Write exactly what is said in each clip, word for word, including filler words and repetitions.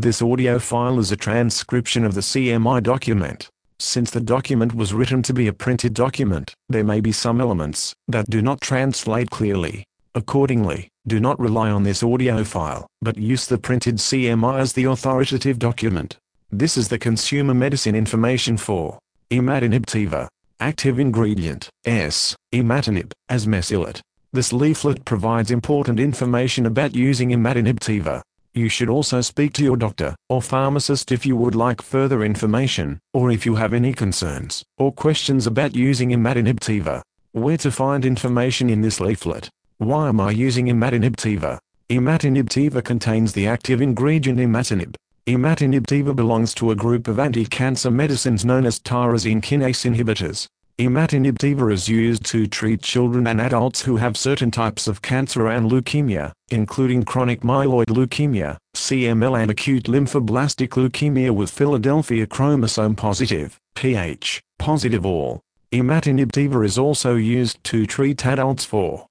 This audio file is a transcription of the C M I document. Since the document was written to be a printed document, there may be some elements that do not translate clearly. Accordingly, do not rely on this audio file, but use the printed C M I as the authoritative document. This is the consumer medicine information for imatinib Teva. Active ingredient, S. Imatinib, as mesylate. This leaflet provides important information about using imatinib Teva. You should also speak to your doctor or pharmacist if you would like further information, or if you have any concerns or questions about using imatinib Teva. Where to find information in this leaflet? Why am I using imatinib Teva? Imatinib Teva contains the active ingredient imatinib. Imatinib Teva belongs to a group of anti-cancer medicines known as tyrosine kinase inhibitors. Imatinib Teva is used to treat children and adults who have certain types of cancer and leukemia, including chronic myeloid leukemia, C M L, and acute lymphoblastic leukemia with Philadelphia chromosome positive, Ph positive all. Imatinib Teva is also used to treat adults for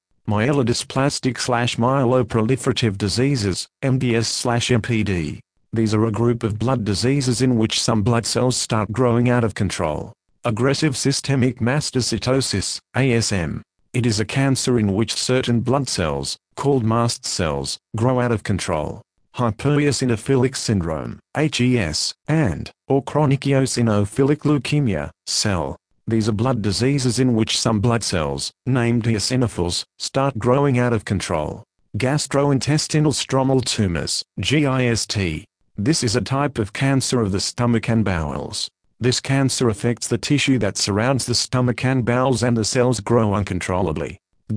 myelodysplastic/myeloproliferative diseases, M D S/M P D. These are a group of blood diseases in which some blood cells start growing out of control. Aggressive systemic mastocytosis, A S M. It is a cancer in which certain blood cells, called mast cells, grow out of control. Hypereosinophilic syndrome, H E S, and, or chronic eosinophilic leukemia, C E L. These are blood diseases in which some blood cells, named eosinophils, start growing out of control. Gastrointestinal stromal tumors, G I S T. This is a type of cancer of the stomach and bowels. This cancer affects the tissue that surrounds the stomach and bowels, and the cells grow uncontrollably.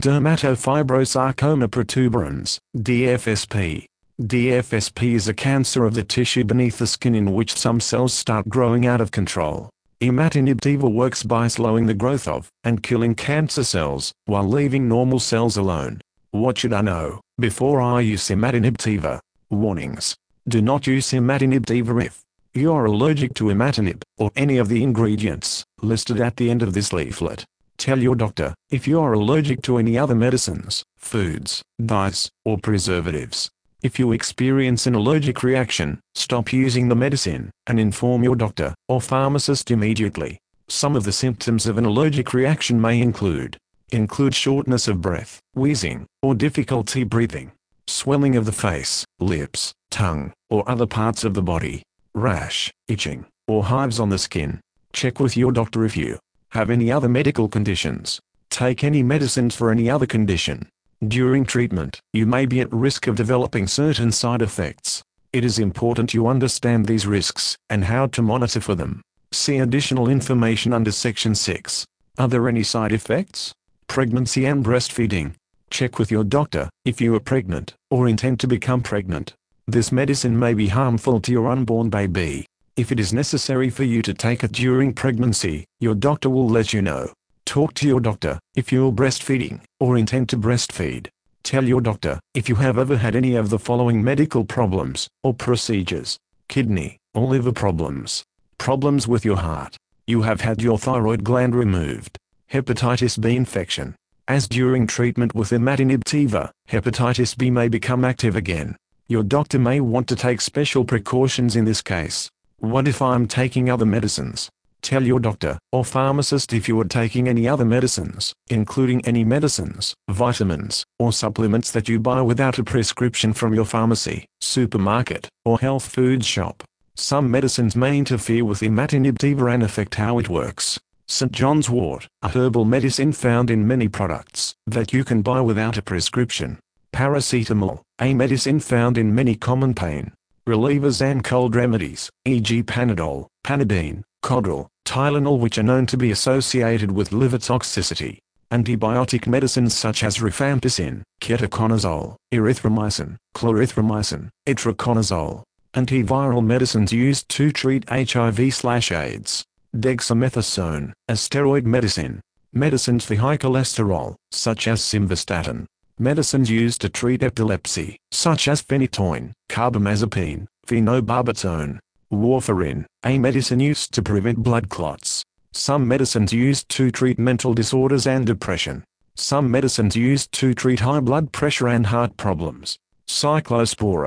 Dermatofibrosarcoma protuberans, D F S P. D F S P is a cancer of the tissue beneath the skin in which some cells start growing out of control. Imatinib Teva works by slowing the growth of, and killing cancer cells, while leaving normal cells alone. What should I know before I use imatinib Teva? Warnings. Do not use imatinib Teva if you are allergic to imatinib, or any of the ingredients listed at the end of this leaflet. Tell your doctor if you are allergic to any other medicines, foods, dyes, or preservatives. If you experience an allergic reaction, stop using the medicine, and inform your doctor or pharmacist immediately. Some of the symptoms of an allergic reaction may include include shortness of breath, wheezing, or difficulty breathing, swelling of the face, lips, tongue, or other parts of the body, rash, itching, or hives on the skin. Check with your doctor if you have any other medical conditions. Take any medicines for any other condition. During treatment, you may be at risk of developing certain side effects. It is important you understand these risks, and how to monitor for them. See additional information under Section six. Are there any side effects? Pregnancy and breastfeeding. Check with your doctor if you are pregnant, or intend to become pregnant. This medicine may be harmful to your unborn baby. If it is necessary for you to take it during pregnancy, your doctor will let you know. Talk to your doctor if you are breastfeeding, or intend to breastfeed. Tell your doctor if you have ever had any of the following medical problems, or procedures: kidney or liver problems, problems with your heart, you have had your thyroid gland removed, hepatitis B infection. As during treatment with imatinib Teva, hepatitis B may become active again. Your doctor may want to take special precautions in this case. What if I'm taking other medicines? Tell your doctor or pharmacist if you are taking any other medicines, including any medicines, vitamins, or supplements that you buy without a prescription from your pharmacy, supermarket, or health food shop. Some medicines may interfere with imatinib Teva and affect how it works. Saint John's wort, a herbal medicine found in many products that you can buy without a prescription. Paracetamol, a medicine found in many common pain relievers and cold remedies, for example Panadol, Panadine, Codral, Tylenol, which are known to be associated with liver toxicity. Antibiotic medicines such as rifampicin, ketoconazole, erythromycin, clarithromycin, itraconazole. Antiviral medicines used to treat H I V/AIDS. Dexamethasone, a steroid medicine. Medicines for high cholesterol, such as simvastatin. Medicines used to treat epilepsy, such as phenytoin, carbamazepine, phenobarbital. Warfarin, a medicine used to prevent blood clots. Some medicines used to treat mental disorders and depression. Some medicines used to treat high blood pressure and heart problems. Cyclosporin,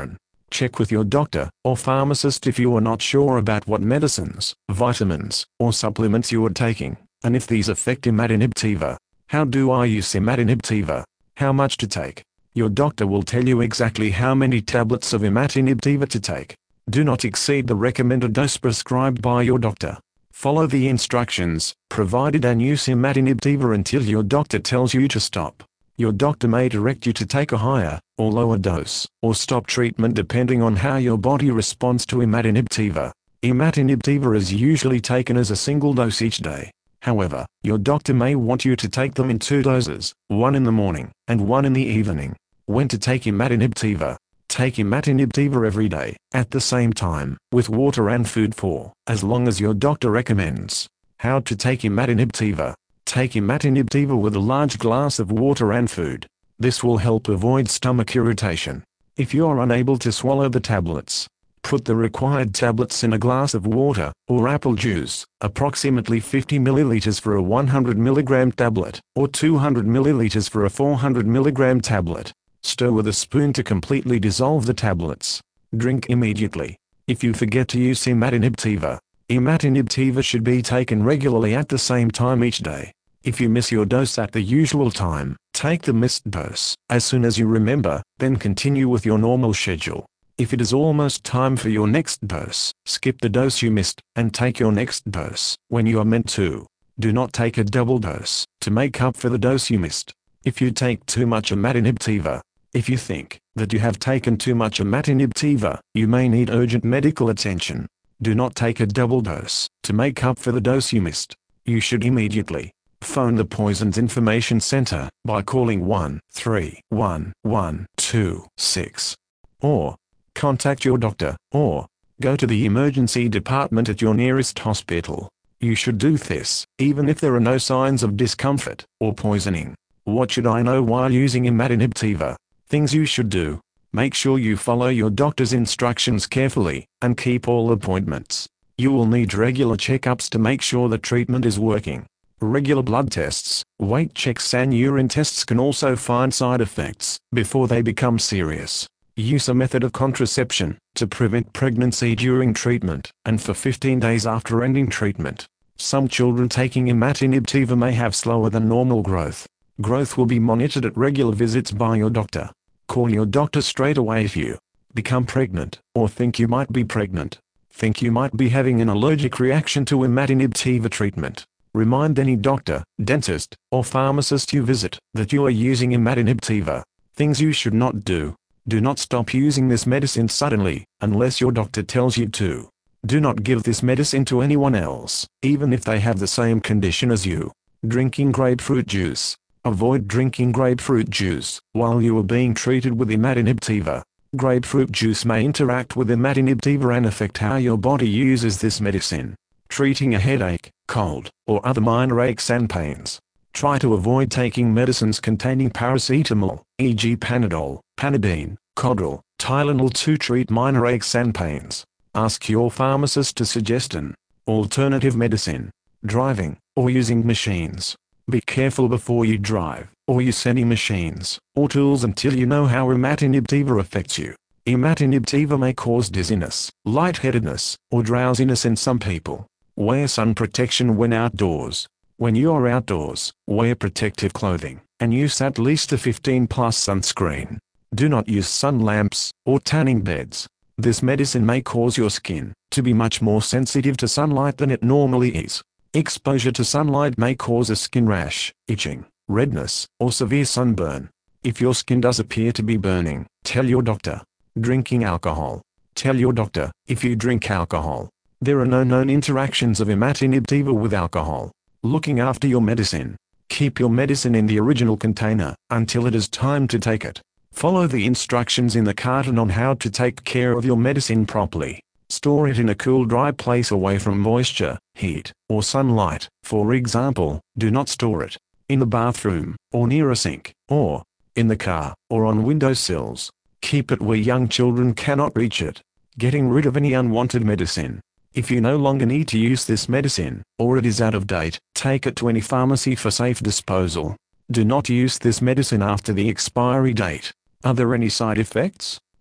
Check with your doctor or pharmacist if you are not sure about what medicines, vitamins, or supplements you are taking, and if these affect imatinib tiva. How do I use imatinib tiva? How much to take? Your doctor will tell you exactly how many tablets of imatinib tiva to take. Do not exceed the recommended dose prescribed by your doctor. Follow the instructions provided and use imatinib tiva until your doctor tells you to stop. Your doctor may direct you to take a higher or lower dose, or stop treatment depending on how your body responds to imatinib tiva. Imatinib tiva is usually taken as a single dose each day. However, your doctor may want you to take them in two doses, one in the morning and one in the evening. When to take imatinib tiva? Take imatinib tiva every day, at the same time, with water and food for as long as your doctor recommends. How to take imatinib tiva? Take imatinib tiva with a large glass of water and food. This will help avoid stomach irritation. If you are unable to swallow the tablets, put the required tablets in a glass of water, or apple juice, approximately fifty milliliters for a one hundred milligram tablet, or two hundred milliliters for a four hundred milligram tablet. Stir with a spoon to completely dissolve the tablets. Drink immediately. If you forget to use imatinib tiva, imatinib tiva should be taken regularly at the same time each day. If you miss your dose at the usual time, take the missed dose as soon as you remember, then continue with your normal schedule. If it is almost time for your next dose, skip the dose you missed, and take your next dose when you are meant to. Do not take a double dose to make up for the dose you missed. If you take too much imatinib tiva, if you think that you have taken too much imatinib tiva, you may need urgent medical attention. Do not take a double dose to make up for the dose you missed. You should immediately phone the Poisons Information Center by calling one three one one two six, or contact your doctor, or go to the emergency department at your nearest hospital. You should do this even if there are no signs of discomfort or poisoning. What should I know while using imatinib tiva? Things you should do. Make sure you follow your doctor's instructions carefully, and keep all appointments. You will need regular checkups to make sure the treatment is working. Regular blood tests, weight checks and urine tests can also find side effects before they become serious. Use a method of contraception to prevent pregnancy during treatment, and for fifteen days after ending treatment. Some children taking imatinib tiva may have slower than normal growth. Growth will be monitored at regular visits by your doctor. Call your doctor straight away if you become pregnant, or think you might be pregnant. Think you might be having an allergic reaction to imatinib tiva treatment. Remind any doctor, dentist, or pharmacist you visit that you are using imatinib tiva. Things you should not do. Do not stop using this medicine suddenly, unless your doctor tells you to. Do not give this medicine to anyone else, even if they have the same condition as you. Drinking grapefruit juice. Avoid drinking grapefruit juice while you are being treated with imatinib tiva. Grapefruit juice may interact with imatinib tiva and affect how your body uses this medicine. Treating a headache, cold, or other minor aches and pains. Try to avoid taking medicines containing paracetamol, for example Panadol, Panadine, Codral, Tylenol to treat minor aches and pains. Ask your pharmacist to suggest an alternative medicine. Driving, or using machines. Be careful before you drive, or use any machines or tools until you know how imatinib tiva affects you. Imatinib tiva may cause dizziness, lightheadedness, or drowsiness in some people. Wear sun protection when outdoors. When you are outdoors, wear protective clothing, and use at least a fifteen plus sunscreen. Do not use sun lamps or tanning beds. This medicine may cause your skin to be much more sensitive to sunlight than it normally is. Exposure to sunlight may cause a skin rash, itching, redness, or severe sunburn. If your skin does appear to be burning, tell your doctor. Drinking alcohol. Tell your doctor if you drink alcohol. There are no known interactions of imatinib tiva with alcohol. Looking after your medicine. Keep your medicine in the original container until it is time to take it. Follow the instructions in the carton on how to take care of your medicine properly. Store it in a cool, dry place away from moisture, heat, or sunlight. For example, do not store it in the bathroom, or near a sink, or in the car, or on windowsills. Keep it where young children cannot reach it. Getting rid of any unwanted medicine. If you no longer need to use this medicine, or it is out of date, take it to any pharmacy for safe disposal. Do not use this medicine after the expiry date. Are there any side effects?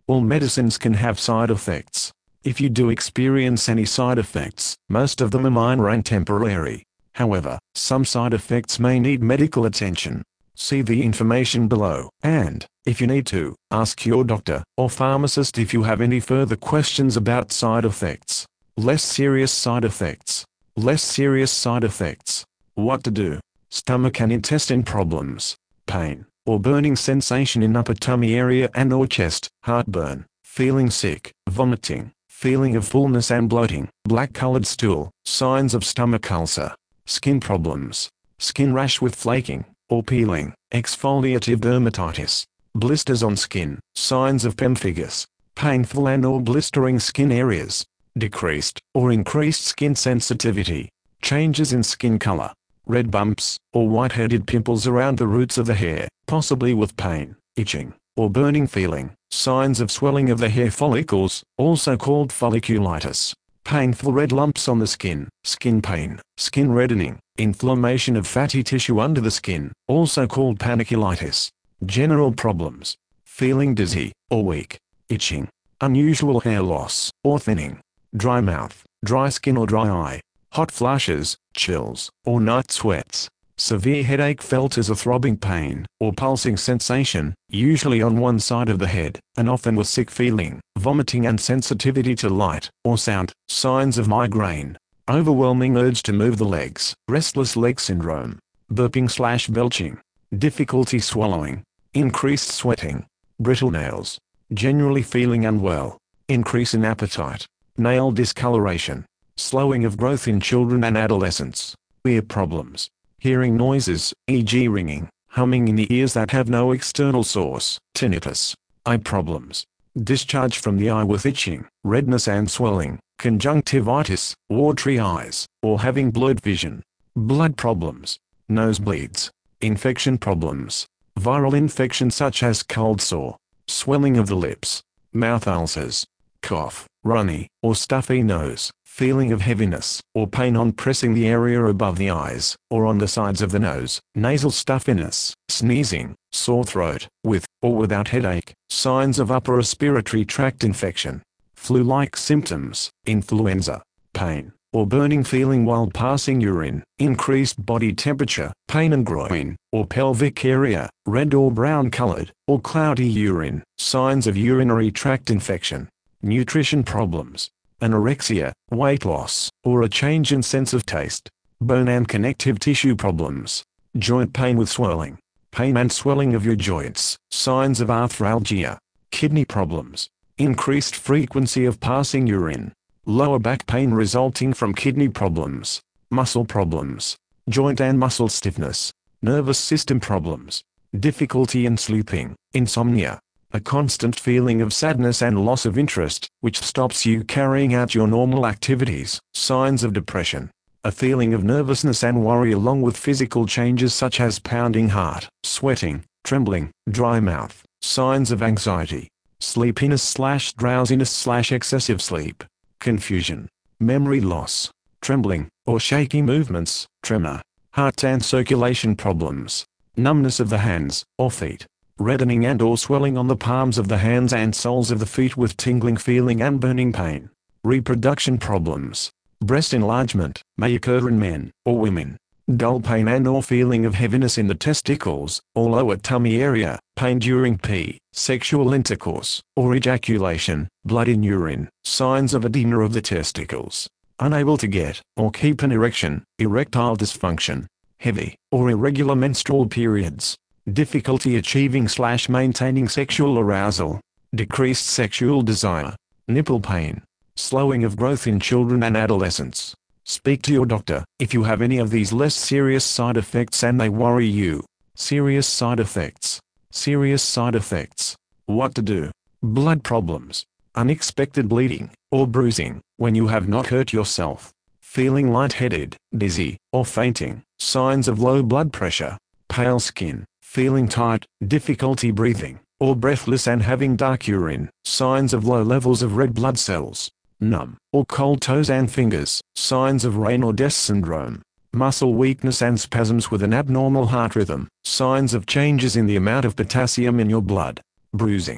All medicines can have side effects. If you do experience any side effects, most of them are minor and temporary. However, some side effects may need medical attention. See the information below, and, if you need to, ask your doctor or pharmacist if you have any further questions about side effects. Less serious side effects. Less serious side effects. What to do? Stomach and intestine problems. Pain or burning sensation in upper tummy area and or chest, heartburn, feeling sick, vomiting, feeling of fullness and bloating, black-colored stool, signs of stomach ulcer. Skin problems. Skin rash with flaking or peeling, exfoliative dermatitis, blisters on skin, signs of pemphigus, painful and or blistering skin areas, decreased or increased skin sensitivity, changes in skin color, red bumps or white-headed pimples around the roots of the hair, possibly with pain, itching, or burning feeling, signs of swelling of the hair follicles, also called folliculitis, painful red lumps on the skin, skin pain, skin reddening, inflammation of fatty tissue under the skin, also called panniculitis, general problems, feeling dizzy or weak, itching, unusual hair loss or thinning, dry mouth, dry skin or dry eye, hot flushes, chills, or night sweats, severe headache felt as a throbbing pain or pulsing sensation, usually on one side of the head, and often with sick feeling, vomiting and sensitivity to light or sound, signs of migraine, overwhelming urge to move the legs, restless leg syndrome, burping slash belching, difficulty swallowing, increased sweating, brittle nails, generally feeling unwell, increase in appetite, nail discoloration, slowing of growth in children and adolescents, ear problems, hearing noises, for example ringing, humming in the ears that have no external source, tinnitus, eye problems, discharge from the eye with itching, redness and swelling, conjunctivitis, watery eyes, or having blurred vision, blood problems, nosebleeds, infection problems, viral infection such as cold sore, swelling of the lips, mouth ulcers, cough, runny or stuffy nose, feeling of heaviness or pain on pressing the area above the eyes or on the sides of the nose, nasal stuffiness, sneezing, sore throat, with or without headache, signs of upper respiratory tract infection, flu-like symptoms, influenza, pain or burning feeling while passing urine, increased body temperature, pain in groin or pelvic area, red or brown colored or cloudy urine, signs of urinary tract infection, nutrition problems, anorexia, weight loss, or a change in sense of taste, bone and connective tissue problems, joint pain with swelling, pain and swelling of your joints, signs of arthralgia, kidney problems, increased frequency of passing urine, lower back pain resulting from kidney problems, muscle problems, joint and muscle stiffness, nervous system problems, difficulty in sleeping, insomnia, a constant feeling of sadness and loss of interest, which stops you carrying out your normal activities, signs of depression, a feeling of nervousness and worry along with physical changes such as pounding heart, sweating, trembling, dry mouth, signs of anxiety, sleepiness slash drowsiness slash excessive sleep, confusion, memory loss, trembling or shaky movements, tremor, heart and circulation problems, numbness of the hands or feet, reddening and or swelling on the palms of the hands and soles of the feet with tingling feeling and burning pain, reproduction problems, breast enlargement, may occur in men or women, dull pain and or feeling of heaviness in the testicles or lower tummy area, pain during pee, sexual intercourse, or ejaculation, blood in urine, signs of edema of the testicles, unable to get or keep an erection, erectile dysfunction, heavy or irregular menstrual periods, difficulty achieving slash maintaining sexual arousal, decreased sexual desire, nipple pain, slowing of growth in children and adolescents. Speak to your doctor if you have any of these less serious side effects and they worry you. Serious side effects. Serious side effects. What to do? Blood problems, unexpected bleeding or bruising when you have not hurt yourself, feeling lightheaded, dizzy, or fainting, signs of low blood pressure, pale skin, feeling tight, difficulty breathing, or breathless and having dark urine, signs of low levels of red blood cells, numb or cold toes and fingers, signs of Raynaud syndrome, muscle weakness and spasms with an abnormal heart rhythm, signs of changes in the amount of potassium in your blood, bruising,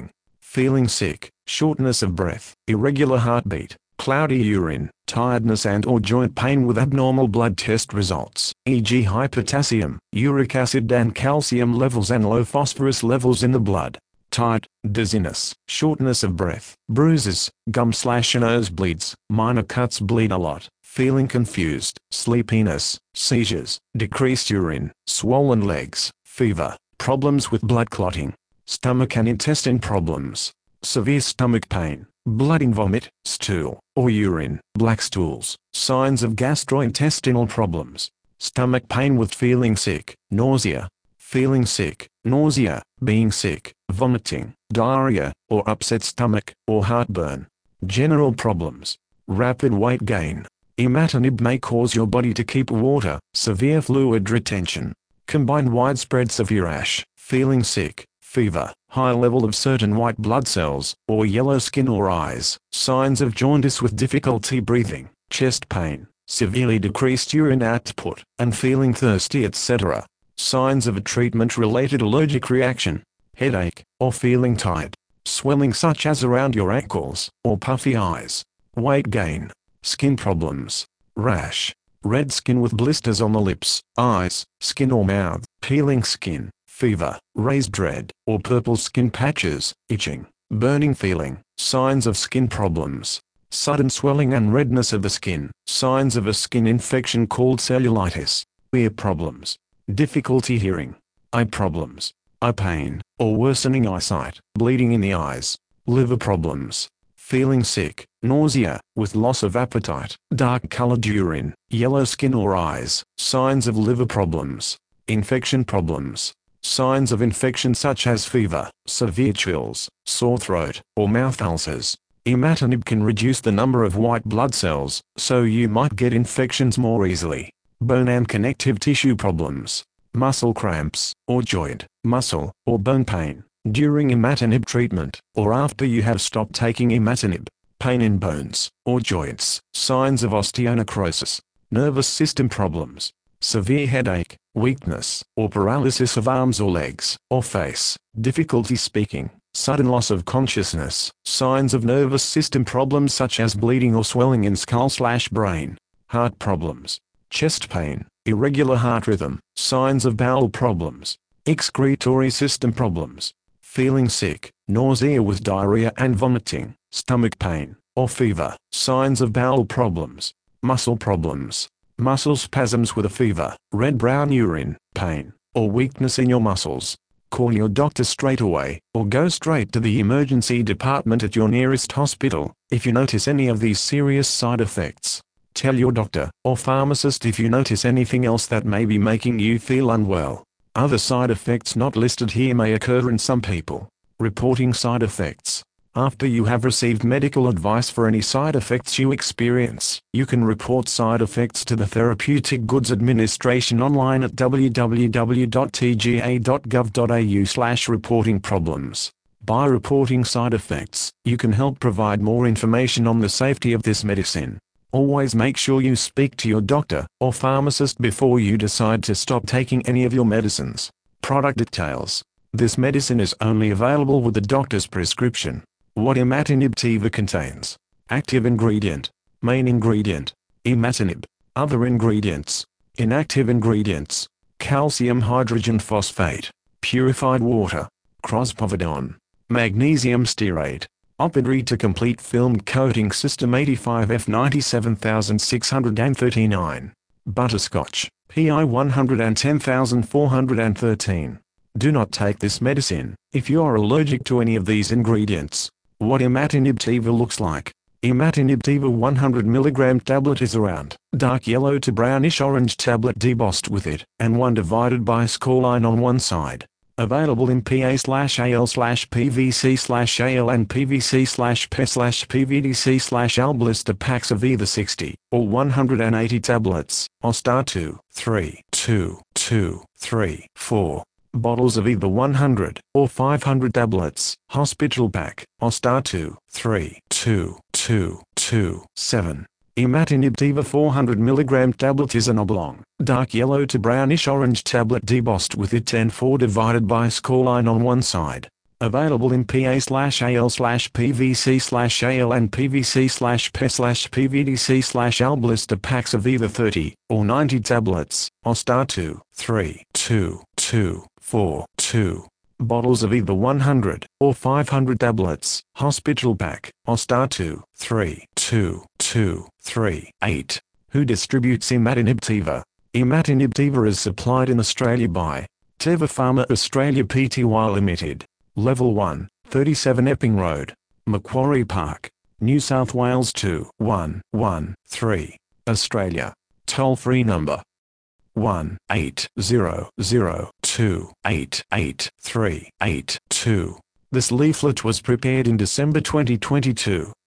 feeling sick, shortness of breath, irregular heartbeat, cloudy urine, tiredness and or joint pain with abnormal blood test results, for example high potassium, uric acid and calcium levels and low phosphorus levels in the blood. Tired, dizziness, shortness of breath, bruises, gum slash and nosebleeds, minor cuts, bleed a lot, feeling confused, sleepiness, seizures, decreased urine, swollen legs, fever, problems with blood clotting, stomach and intestine problems, severe stomach pain, blood in vomit, stool, or urine, black stools, signs of gastrointestinal problems, stomach pain with feeling sick, nausea, feeling sick, nausea, being sick, vomiting, diarrhea, or upset stomach, or heartburn. General problems. Rapid weight gain. Imatinib may cause your body to keep water, severe fluid retention. Combined widespread severe rash, feeling sick, fever, high level of certain white blood cells, or yellow skin or eyes, signs of jaundice with difficulty breathing, chest pain, severely decreased urine output, and feeling thirsty et cetera. Signs of a treatment-related allergic reaction, headache, or feeling tired, swelling such as around your ankles, or puffy eyes, weight gain, skin problems, rash, red skin with blisters on the lips, eyes, skin or mouth, peeling skin, fever, raised red, or purple skin patches, itching, burning feeling, signs of skin problems, sudden swelling and redness of the skin, signs of a skin infection called cellulitis, ear problems, difficulty hearing, eye problems, eye pain, or worsening eyesight, bleeding in the eyes, liver problems, feeling sick, nausea, with loss of appetite, dark-colored urine, yellow skin or eyes, signs of liver problems, infection problems, signs of infection such as fever, severe chills, sore throat, or mouth ulcers. Imatinib can reduce the number of white blood cells, so you might get infections more easily. Bone and connective tissue problems, muscle cramps, or joint, muscle, or bone pain, during imatinib treatment, or after you have stopped taking imatinib, pain in bones, or joints, signs of osteonecrosis, nervous system problems, severe headache, weakness, or paralysis of arms or legs, or face, difficulty speaking, sudden loss of consciousness, signs of nervous system problems such as bleeding or swelling in skull/brain, heart problems, chest pain, irregular heart rhythm, signs of bowel problems, excretory system problems, feeling sick, nausea with diarrhea and vomiting, stomach pain, or fever, signs of bowel problems, muscle problems, muscle spasms with a fever, red-brown urine, pain, or weakness in your muscles. Call your doctor straight away, or go straight to the emergency department at your nearest hospital, if you notice any of these serious side effects. Tell your doctor, or pharmacist if you notice anything else that may be making you feel unwell. Other side effects not listed here may occur in some people. Reporting side effects. After you have received medical advice for any side effects you experience, you can report side effects to the Therapeutic Goods Administration online at w w w dot t g a dot gov dot a u slash reporting problems. By reporting side effects, you can help provide more information on the safety of this medicine. Always make sure you speak to your doctor or pharmacist before you decide to stop taking any of your medicines. Product details. This medicine is only available with the doctor's prescription. What imatinib teva contains. Active ingredient. Main ingredient. Imatinib. Other ingredients. Inactive ingredients. Calcium hydrogen phosphate. Purified water. Crospovidone. Magnesium stearate. Opidre to complete film coating system eighty-five F ninety-seven six thirty-nine. Butterscotch. P I one ten four thirteen. Do not take this medicine if you are allergic to any of these ingredients. What imatinib teva looks like. Imatinib teva one hundred milligram tablet is a round, dark yellow to brownish orange tablet debossed with it, and one divided by a score line on one side. Available in P A slash A L slash P V C slash A L and P V C slash P E slash P V D C slash L blister packs of either sixty or one hundred eighty tablets, or star two, three, two, two, three, four. Bottles of either one hundred or five hundred tablets, hospital pack, or star two, three, two, two, two, seven. Imatinib teva four hundred milligram tablet is an oblong, dark yellow to brownish orange tablet debossed with it ten four divided by a score line on one side. Available in P A slash A L slash P V C slash A L and P V C slash P E slash P V D C slash L blister packs of either thirty or ninety tablets, or star two, three, two, two, four, two. Bottles of either one hundred or five hundred tablets, hospital pack, or star two, three, two, two, three, eight. Who distributes Imatinib Teva? Imatinib Teva is supplied in Australia by Teva Pharma Australia Pty Limited. Level one, thirty-seven Epping Road, Macquarie Park, New South Wales two one one three, Australia. Toll-free number one eight zero zero two eight eight three eight two. This leaflet was prepared in December twenty twenty-two.